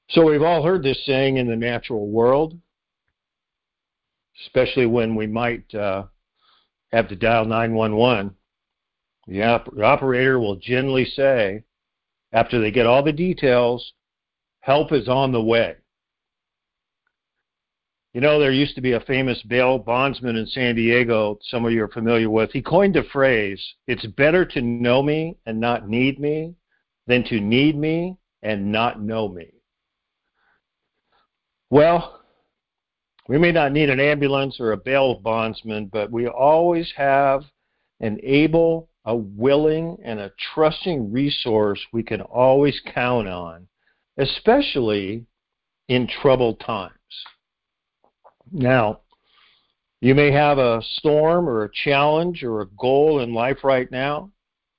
So we've all heard this saying in the natural world, especially when we might have to dial 911. The operator will generally say, after they get all the details, help is on the way. You know, there used to be a famous bail bondsman in San Diego, some of you are familiar with. He coined the phrase, it's better to know me and not need me than to need me and not know me. Well, we may not need an ambulance or a bail bondsman, but we always have an able, a willing, and a trusting resource we can always count on, especially in troubled times. Now, you may have a storm or a challenge or a goal in life right now.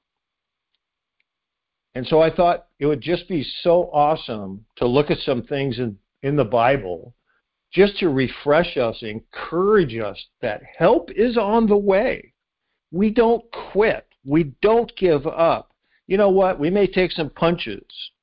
And so I thought it would just be so awesome to look at some things in the Bible just to refresh us, encourage us that help is on the way. We don't quit. We don't give up. You know what? We may take some punches,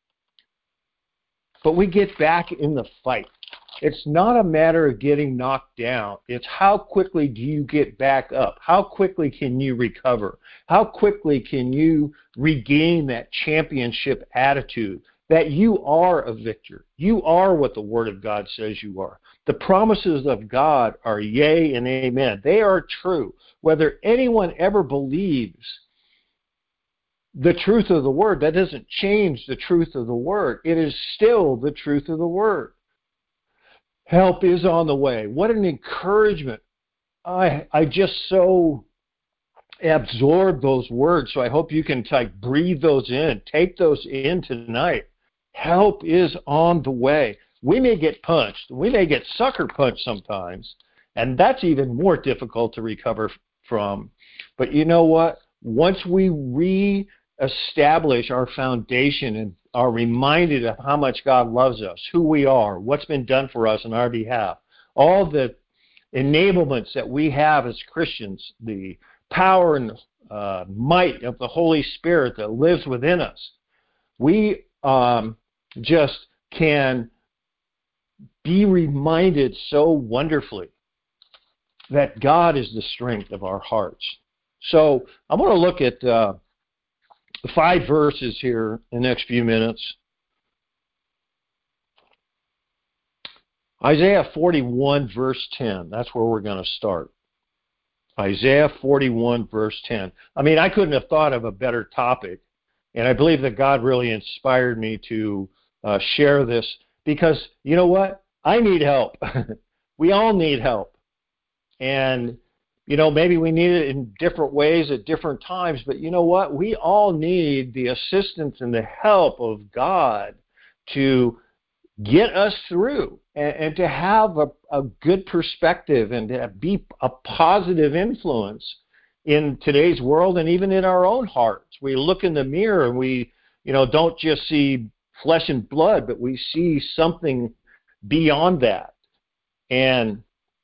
but we get back in the fight. It's not a matter of getting knocked down. It's how quickly do you get back up? How quickly can you recover? How quickly can you regain that championship attitude that you are a victor? You are what the Word of God says you are. The promises of God are yea and amen. They are true. Whether anyone ever believes the truth of the Word, that doesn't change the truth of the Word. It is still the truth of the Word. Help is on the way. What an encouragement. I just so absorb those words, so I hope you can breathe those in. Take those in tonight. Help is on the way. We may get punched. We may get sucker punched sometimes, and that's even more difficult to recover from. But you know what? Once we reestablish our foundation and are reminded of how much God loves us, who we are, what's been done for us on our behalf, all the enablements that we have as Christians, the power and might of the Holy Spirit that lives within us, we just can be reminded so wonderfully that God is the strength of our hearts. So I'm going to look at 5 verses here in the next few minutes. Isaiah 41, verse 10. That's where we're going to start. Isaiah 41, verse 10. I mean, I couldn't have thought of a better topic, and I believe that God really inspired me to share this because, you know what? I need help. We all need help. And you know, maybe we need it in different ways at different times, but you know what? We all need the assistance and the help of God to get us through and to have a good perspective and to be a positive influence in today's world and even in our own hearts. We look in the mirror and we, you know, don't just see flesh and blood, but we see something beyond that. And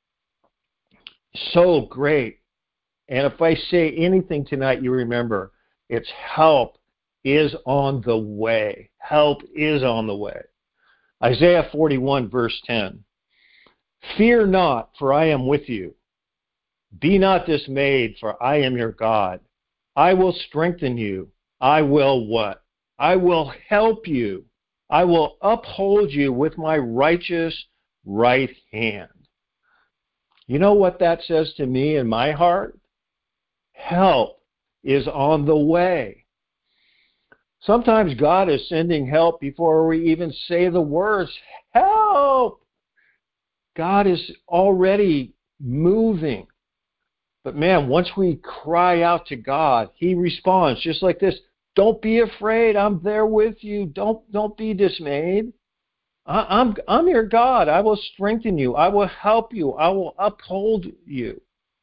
so great. And if I say anything tonight, you remember, it's help is on the way. Help is on the way. Isaiah 41, verse 10. Fear not, for I am with you. Be not dismayed, for I am your God. I will strengthen you. I will what? I will help you. I will uphold you with my righteous right hand. You know what that says to me in my heart? Help is on the way. Sometimes God is sending help before we even say the words, help! God is already moving. But man, once we cry out to God, He responds just like this. Don't be afraid. I'm there with you. Don't be dismayed. I'm your God. I will strengthen you. I will help you. I will uphold you.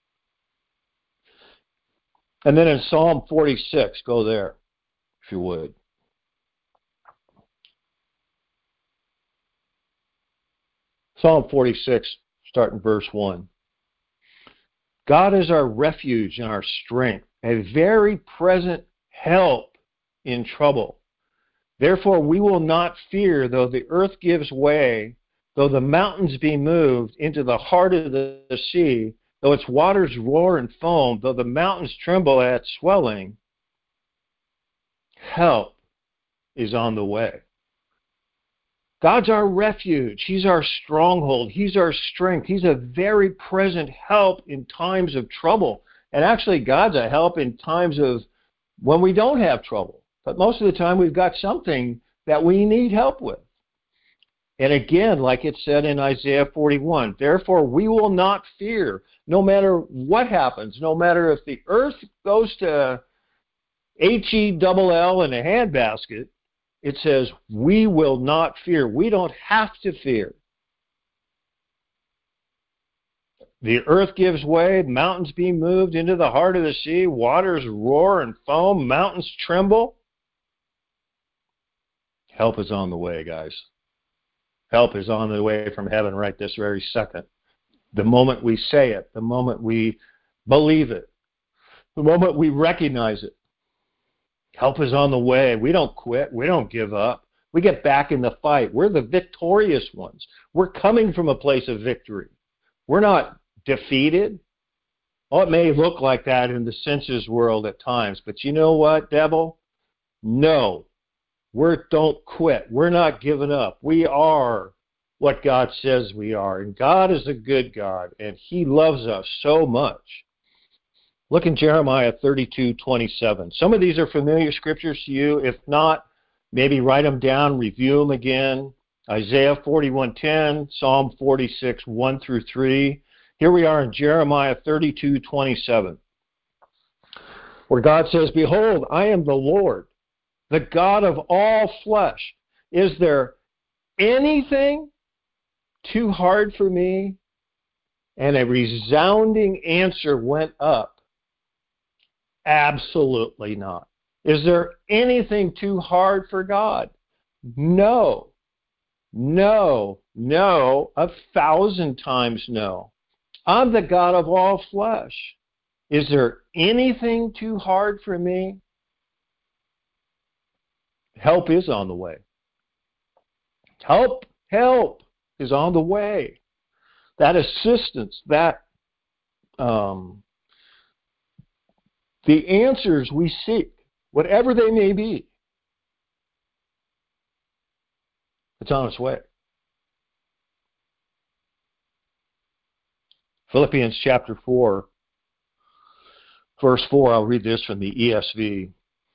And then in Psalm 46, go there, if you would. Psalm 46, starting verse 1. God is our refuge and our strength, a very present help in trouble. Therefore we will not fear, though the earth gives way, though the mountains be moved into the heart of the sea, though its waters roar and foam, though the mountains tremble at swelling. Help is on the way. God's our refuge. He's our stronghold. He's our strength. He's a very present help in times of trouble. And actually, God's a help in times of when we don't have trouble. But most of the time, we've got something that we need help with. And again, like it said in Isaiah 41, therefore we will not fear, no matter what happens, no matter if the earth goes to HELL in a handbasket, it says we will not fear. We don't have to fear. The earth gives way, mountains be moved into the heart of the sea, waters roar and foam, mountains tremble. Help is on the way, guys. Help is on the way from heaven right this very second. The moment we say it, the moment we believe it, the moment we recognize it. Help is on the way. We don't quit. We don't give up. We get back in the fight. We're the victorious ones. We're coming from a place of victory. We're not defeated. Oh, it may look like that in the senses world at times, but you know what, devil? No. Don't quit. We're not giving up. We are what God says we are. And God is a good God, and He loves us so much. Look in Jeremiah 32:27. Some of these are familiar scriptures to you. If not, maybe write them down, review them again. Isaiah 41:10, Psalm 46, 1 through 3. Here we are in Jeremiah 32:27, where God says, behold, I am the Lord, the God of all flesh. Is there anything too hard for me? And a resounding answer went up. Absolutely not. Is there anything too hard for God? No. No. No. 1,000 times no. I'm the God of all flesh. Is there anything too hard for me? Help is on the way. Help is on the way. That assistance, that the answers we seek, whatever they may be, it's on its way. Philippians chapter 4, verse 4, I'll read this from the ESV.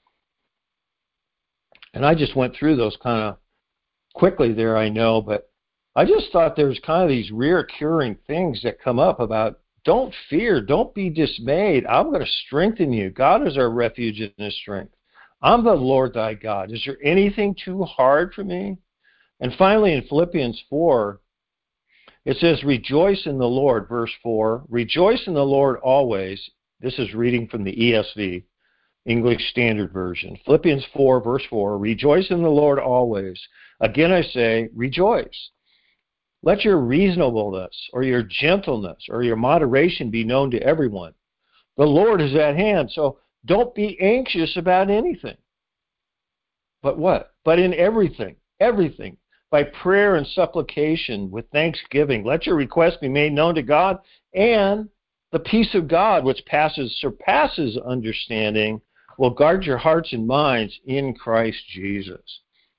And I just went through those kind of quickly there, I know, but I just thought there's kind of these reoccurring things that come up about don't fear, don't be dismayed. I'm going to strengthen you. God is our refuge and His strength. I'm the Lord thy God. Is there anything too hard for me? And finally in Philippians 4, it says, rejoice in the Lord, verse 4. Rejoice in the Lord always. This is reading from the ESV, English Standard Version. Philippians 4, verse 4. Rejoice in the Lord always. Again I say, rejoice. Let your reasonableness or your gentleness or your moderation be known to everyone. The Lord is at hand, so don't be anxious about anything. But what? But in everything, by prayer and supplication with thanksgiving, let your requests be made known to God, and the peace of God, which surpasses understanding, will guard your hearts and minds in Christ Jesus.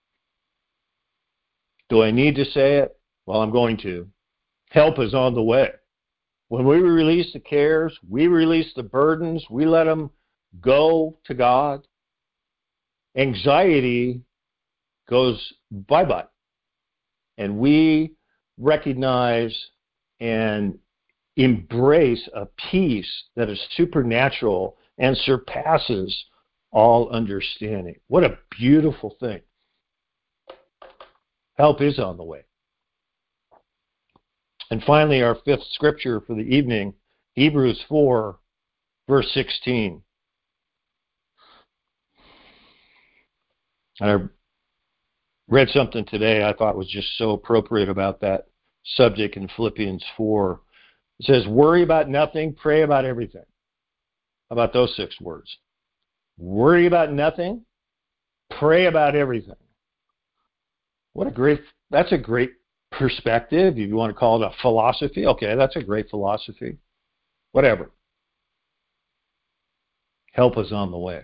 Do I need to say it? Well, I'm going to. Help is on the way. When we release the cares, we release the burdens, we let them go to God, anxiety goes bye-bye. And we recognize and embrace a peace that is supernatural and surpasses all understanding. What a beautiful thing. Help is on the way. And finally, our fifth scripture for the evening, Hebrews 4, verse 16. And I read something today I thought was just so appropriate about that subject in Philippians 4. It says, worry about nothing, pray about everything. How about those 6 words? Worry about nothing, pray about everything. That's a great perspective. If you want to call it a philosophy, okay, that's a great philosophy. Whatever. Help is on the way.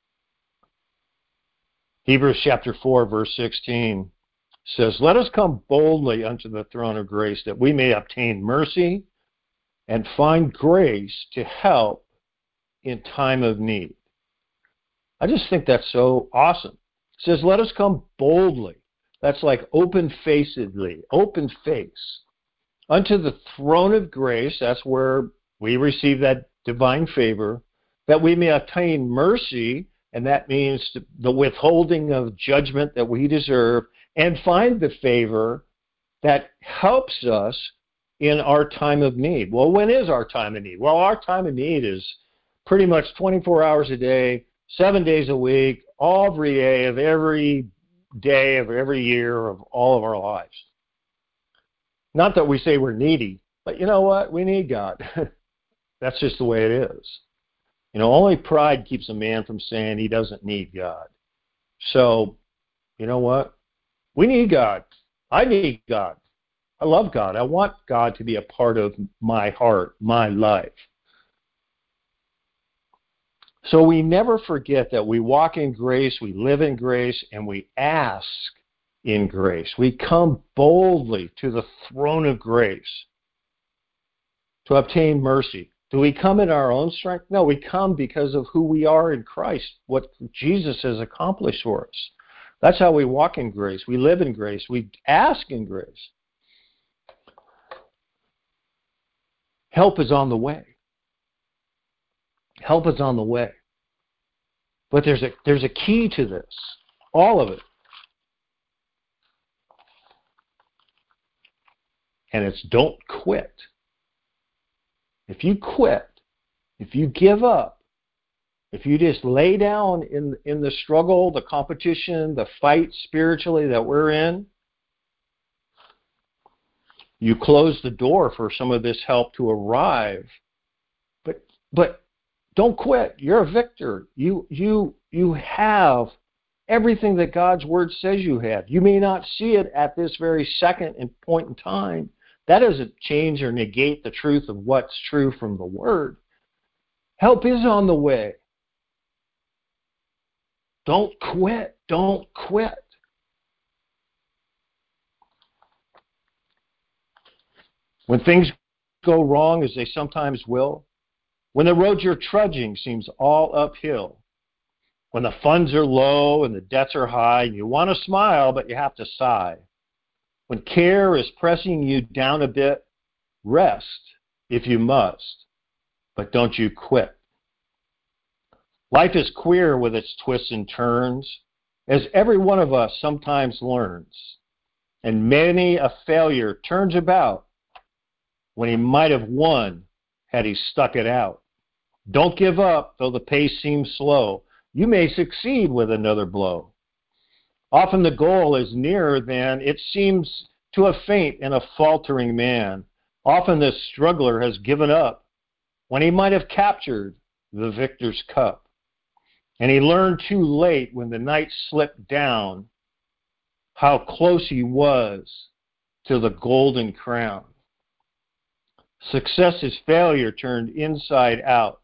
Hebrews chapter 4, verse 16 says, "Let us come boldly unto the throne of grace, that we may obtain mercy and find grace to help in time of need." I just think that's so awesome. It says, let us come boldly. That's like open-facedly, open face, unto the throne of grace. That's where we receive that divine favor, that we may obtain mercy, and that means the withholding of judgment that we deserve, and find the favor that helps us in our time of need. Well, when is our time of need? Well, our time of need is pretty much 24 hours a day, 7 days a week, every day of every year of all of our lives. Not that we say we're needy, but you know what? We need God. That's just the way it is. Only pride keeps a man from saying he doesn't need God. So, you know what? We need God. I need God. I love God. I want God to be a part of my heart, my life. So we never forget that we walk in grace, we live in grace, and we ask in grace. We come boldly to the throne of grace to obtain mercy. Do we come in our own strength? No, we come because of who we are in Christ, what Jesus has accomplished for us. That's how we walk in grace. We live in grace. We ask in grace. Help is on the way. Help is on the way. But there's a key to this, all of it. And it's don't quit. If you quit, if you give up, if you just lay down in the struggle, the competition, the fight spiritually that we're in, you close the door for some of this help to arrive. But don't quit. You're a victor. You have everything that God's Word says you have. You may not see it at this very second and point in time. That doesn't change or negate the truth of what's true from the Word. Help is on the way. Don't quit. Don't quit. When things go wrong, as they sometimes will, when the road you're trudging seems all uphill, when the funds are low and the debts are high, and you want to smile, but you have to sigh, when care is pressing you down a bit, rest if you must, but don't you quit. Life is queer with its twists and turns, as every one of us sometimes learns, and many a failure turns about when he might have won had he stuck it out. Don't give up, though the pace seems slow. You may succeed with another blow. Often the goal is nearer than it seems to a faint and a faltering man. Often the struggler has given up when he might have captured the victor's cup. And he learned too late when the night slipped down how close he was to the golden crown. Success is failure turned inside out.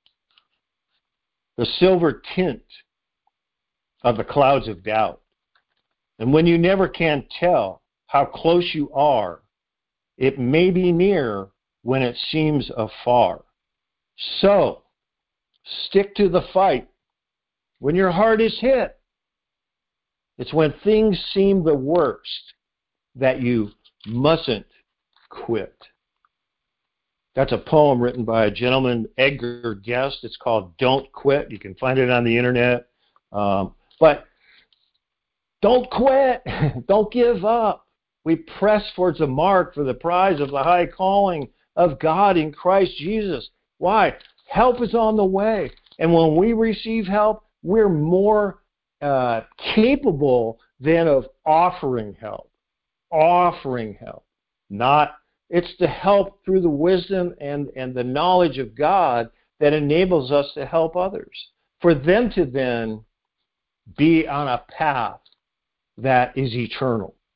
The silver tint of the clouds of doubt. And when you never can tell how close you are, it may be near when it seems afar. So, stick to the fight. When your heart is hit, it's when things seem the worst that you mustn't quit. That's a poem written by a gentleman, Edgar Guest. It's called Don't Quit. You can find it on the internet. But don't quit. Don't give up. We press towards the mark for the prize of the high calling of God in Christ Jesus. Why? Help is on the way. And when we receive help, we're more capable than of offering help. Offering help. It's the help through the wisdom and the knowledge of God that enables us to help others. For them to then be on a path that is eternal.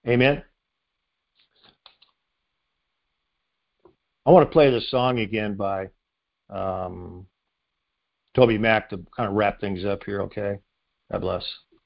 Amen. I want to play this song again by Toby Mac to kind of wrap things up here, okay? God bless.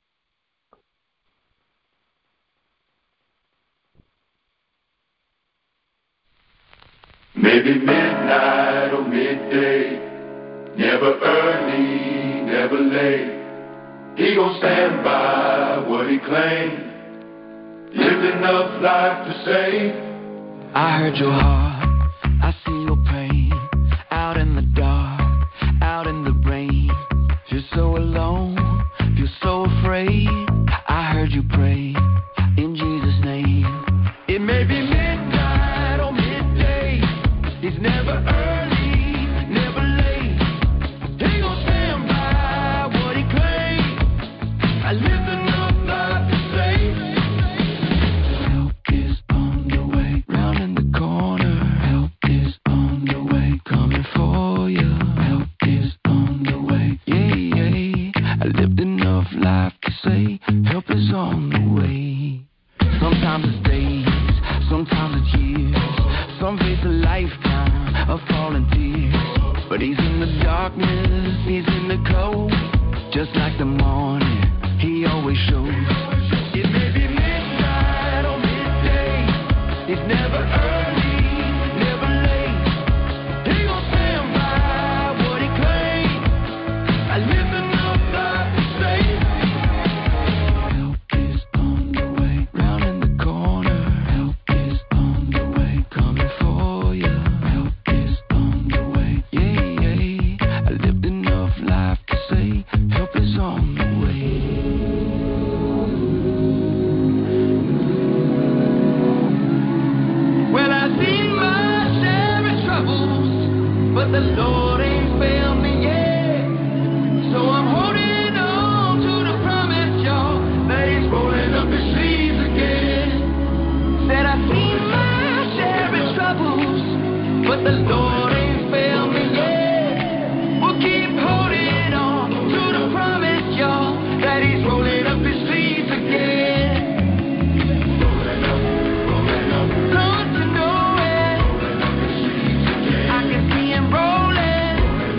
Maybe midnight or midday, never early, never late. He gon' stand by what he claimed, lived enough life to say, I heard your heart, I see your pain, out in the dark, out in the rain. Feel so alone, feel so afraid. I heard you pray, in Jesus' name. It may be midnight or midday, it's never early, never late. He gon' stand by what he claimed. I lived enough life to say, help is on the way, round in the corner. Help is on the way, coming for you. Help is on the way, yeah, yeah. I lived enough life to say, help is on the way. Sometimes it's days, sometimes it's years. Some face a lifetime of falling tears. But he's in the darkness, he's in the cold. Just like the morning, he always shows. It may be midnight or midday, it's never early, never late. He gon' stand by what he claimed. I lived enough life to say, help is on the way, round in the corner. Help is on the way, coming for you. Help is on the way, yeah, yeah. I lived enough life to say, help is on the way. Well, I've seen my share of troubles, but the Lord ain't failed me yet. So I'm holding on to the promise, y'all, that he's rolling up his sleeves again. Said I've seen my share of troubles, but the Lord ain't failed me yet. We'll keep holding on to the promise, y'all, that he's rolling up his sleeves again. Don't you know it? I can see him rolling.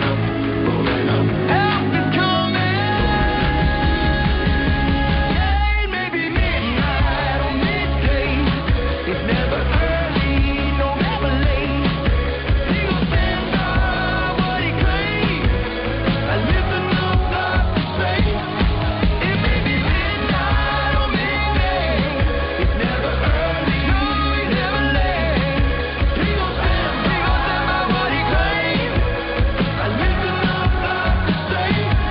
Help is coming. Yeah, maybe midnight or midday. It's never early, no never late. He gon' stand by what he claimed. I lived enough life to say, it may be midnight or midday. It's never early, no, it's never late. He gon' stand by what he claimed. I lived enough life to say,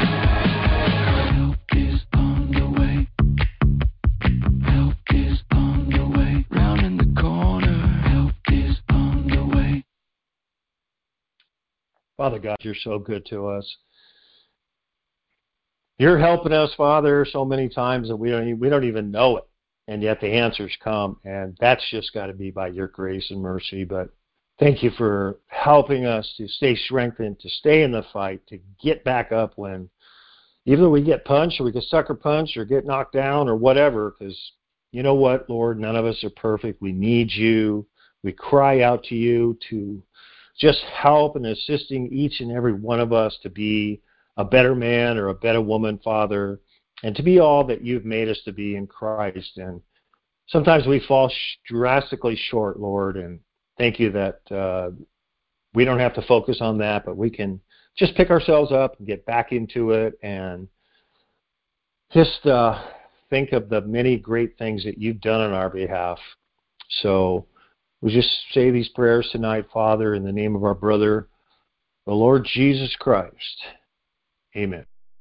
help is on the way. Help is on the way, round in the corner. Help is on the way. Father God, you're so good to us. You're helping us, Father, so many times that we don't even know it, and yet the answers come, and that's just got to be by your grace and mercy. But thank you for helping us to stay strengthened, to stay in the fight, to get back up when, even though we get punched or we get sucker punched or get knocked down or whatever, because you know what, Lord, none of us are perfect. We need you. We cry out to you to just help and assisting each and every one of us to be a better man or a better woman, Father, and to be all that you've made us to be in Christ. And sometimes we fall drastically short, Lord, and thank you that we don't have to focus on that, but we can just pick ourselves up and get back into it and just think of the many great things that you've done on our behalf. So we just say these prayers tonight, Father, in the name of our brother, the Lord Jesus Christ. Amen.